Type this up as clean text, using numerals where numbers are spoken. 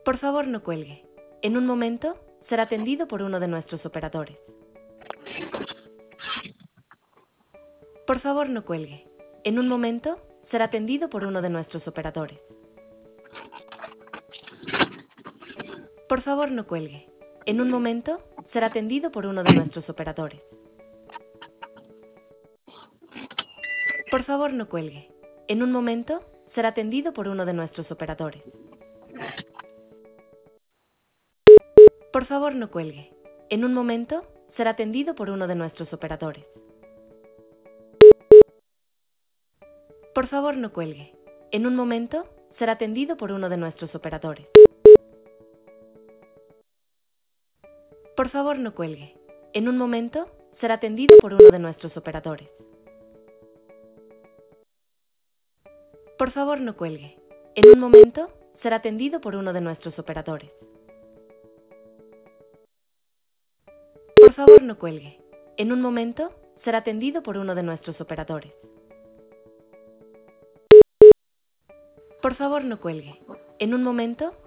Por favor, no cuelgue. En un momento, será atendido por uno de nuestros operadores. Por favor, no cuelgue. En un momento, será atendido por uno de nuestros operadores. Por favor, no cuelgue. En un momento, será atendido por uno de nuestros operadores. Por favor, no cuelgue. En un momento, será atendido por uno de nuestros operadores. Por favor, no cuelgue. En un momento, será atendido por uno de nuestros operadores. Por favor, no cuelgue. En un momento, será atendido por uno de nuestros operadores. Por favor, no cuelgue. En un momento, será atendido por uno de nuestros operadores. Por favor, no cuelgue. En un momento, será atendido por uno de nuestros operadores. Por favor, no cuelgue. En un momento, será atendido por uno de nuestros operadores. Por favor, no cuelgue. En un momento,